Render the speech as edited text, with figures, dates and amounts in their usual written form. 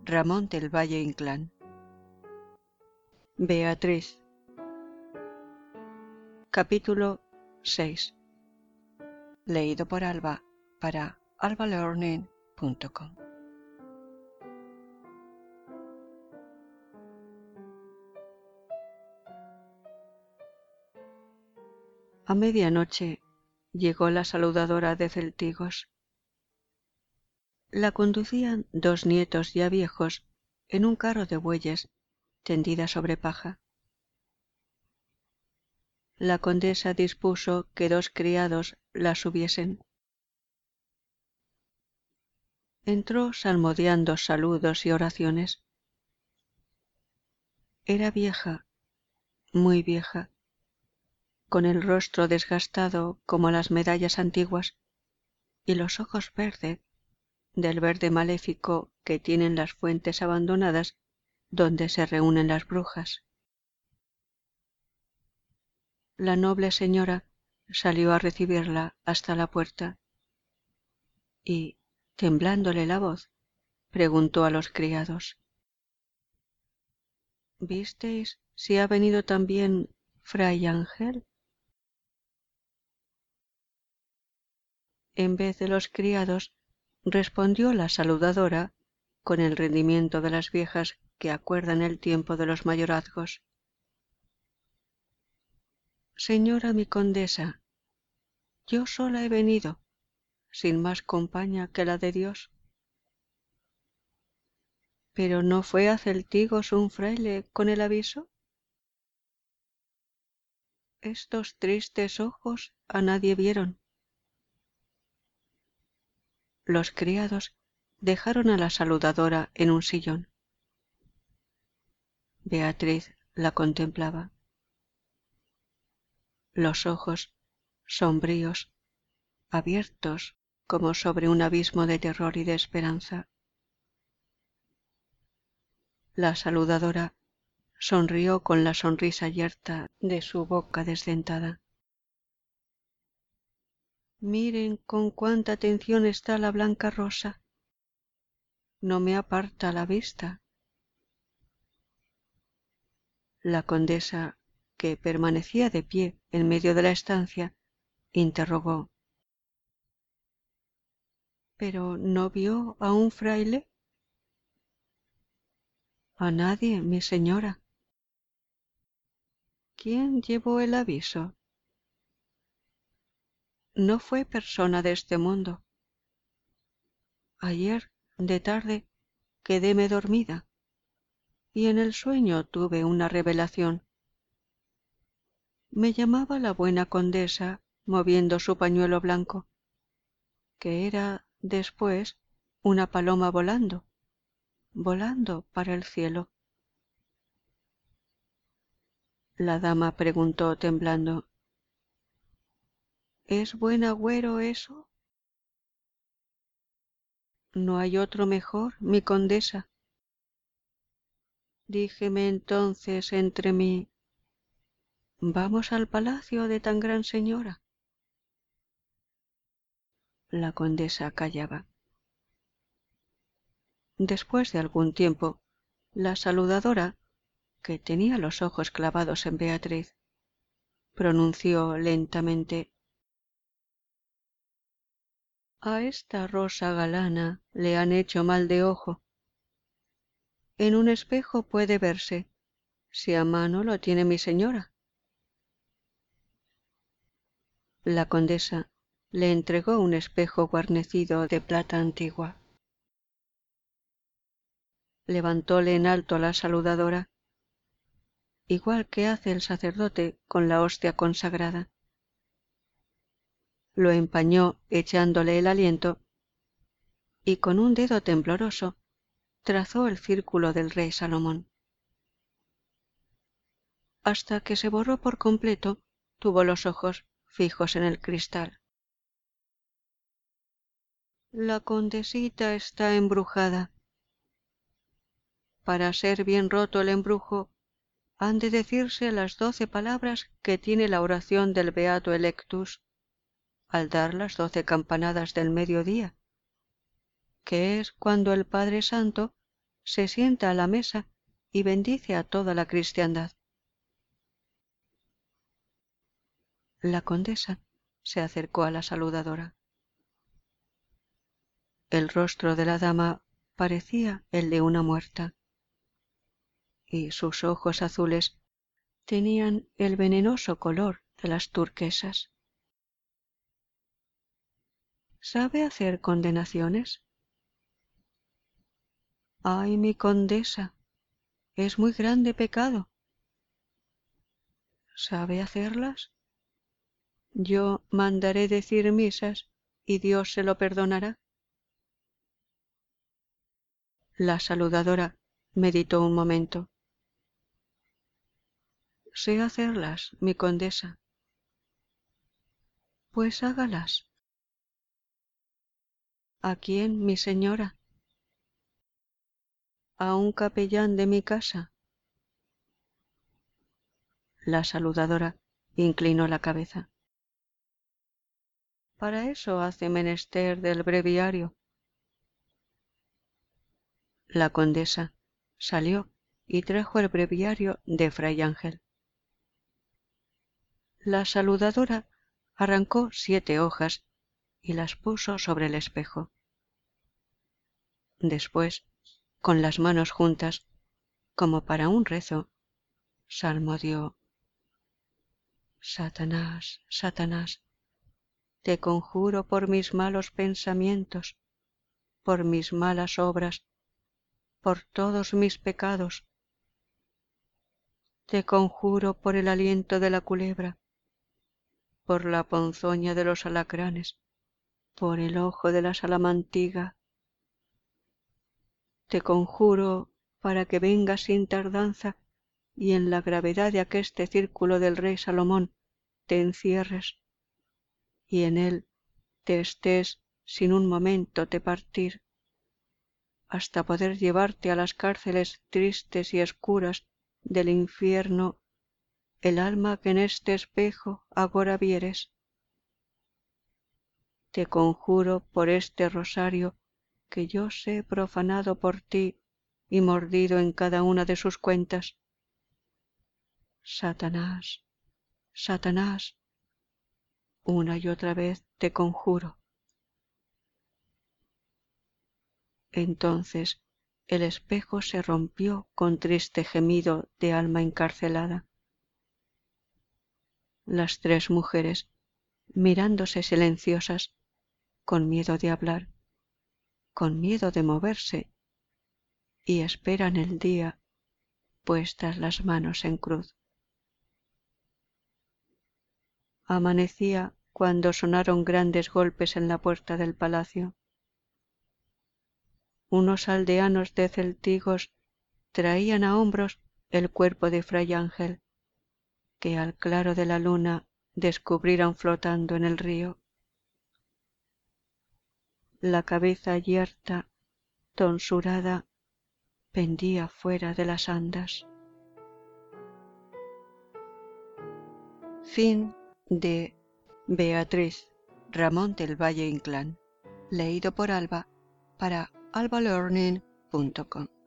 Ramón del Valle Inclán. Beatriz. Capítulo 6. Leído por Alba para albalearning.com. A medianoche llegó la saludadora de Celtigos. La conducían dos nietos ya viejos en un carro de bueyes tendida sobre paja. La condesa dispuso que dos criados la subiesen. Entró salmodiando saludos y oraciones. Era vieja, muy vieja, con el rostro desgastado como las medallas antiguas y los ojos verdes, del verde maléfico que tienen las fuentes abandonadas donde se reúnen las brujas. La noble señora salió a recibirla hasta la puerta y, temblándole la voz, preguntó a los criados: ¿Visteis si ha venido también Fray Ángel? En vez de los criados, respondió la saludadora con el rendimiento de las viejas que acuerdan el tiempo de los mayorazgos: Señora mi condesa, yo sola he venido, sin más compañía que la de Dios. ¿Pero no fue a Celtigos un fraile con el aviso? Estos tristes ojos a nadie vieron. Los criados dejaron a la saludadora en un sillón. Beatriz la contemplaba. Los ojos, sombríos, abiertos como sobre un abismo de terror y de esperanza. La saludadora sonrió con la sonrisa yerta de su boca desdentada. Miren con cuánta atención está la blanca rosa. No me aparta la vista. La condesa, que permanecía de pie en medio de la estancia, interrogó: ¿Pero no vio a un fraile? A nadie, mi señora. ¿Quién llevó el aviso? No fue persona de este mundo. Ayer, de tarde, quedéme dormida, y en el sueño tuve una revelación. Me llamaba la buena condesa moviendo su pañuelo blanco, que era, después, una paloma volando para el cielo. La dama preguntó temblando: ¿Es buen agüero eso? No hay otro mejor, mi condesa. Díjeme entonces entre mí: ¿vamos al palacio de tan gran señora? La condesa callaba. Después de algún tiempo, la saludadora, que tenía los ojos clavados en Beatriz, pronunció lentamente: A esta rosa galana le han hecho mal de ojo. En un espejo puede verse, si a mano lo tiene mi señora. La condesa le entregó un espejo guarnecido de plata antigua. Levantóle en alto a la saludadora, igual que hace el sacerdote con la hostia consagrada. Lo empañó echándole el aliento y con un dedo tembloroso trazó el círculo del rey Salomón. Hasta que se borró por completo, tuvo los ojos fijos en el cristal. La condesita está embrujada. Para ser bien roto el embrujo, han de decirse las 12 palabras que tiene la oración del Beato Electus al dar las 12 campanadas del mediodía, que es cuando el Padre Santo se sienta a la mesa y bendice a toda la cristiandad. La condesa se acercó a la saludadora. El rostro de la dama parecía el de una muerta, y sus ojos azules tenían el venenoso color de las turquesas. ¿Sabe hacer condenaciones? ¡Ay, mi condesa! Es muy grande pecado. ¿Sabe hacerlas? Yo mandaré decir misas y Dios se lo perdonará. La saludadora meditó un momento. Sé hacerlas, mi condesa. Pues hágalas. ¿A quién, mi señora? ¿A un capellán de mi casa? La saludadora inclinó la cabeza. Para eso hace menester del breviario. La condesa salió y trajo el breviario de Fray Ángel. La saludadora arrancó 7 hojas y las puso sobre el espejo. Después, con las manos juntas, como para un rezo, salmodió: Satanás, Satanás, te conjuro por mis malos pensamientos, por mis malas obras, por todos mis pecados. Te conjuro por el aliento de la culebra, por la ponzoña de los alacranes, por el ojo de la salamantiga. Te conjuro para que vengas sin tardanza y en la gravedad de aqueste círculo del rey Salomón te encierres, y en él te estés sin un momento te partir, hasta poder llevarte a las cárceles tristes y escuras del infierno el alma que en este espejo agora vieres. Te conjuro por este rosario que yo sé profanado por ti y mordido en cada una de sus cuentas. Satanás, Satanás, una y otra vez te conjuro. Entonces el espejo se rompió con triste gemido de alma encarcelada. Las 3 mujeres, mirándose silenciosas, con miedo de hablar, con miedo de moverse, y esperan el día, puestas las manos en cruz. Amanecía cuando sonaron grandes golpes en la puerta del palacio. Unos aldeanos de Celtigos traían a hombros el cuerpo de Fray Ángel, que al claro de la luna descubrieron flotando en el río. La cabeza yerta, tonsurada, pendía fuera de las andas. Fin de Beatriz Ramón del Valle Inclán, leído por Alba para albalearning.com.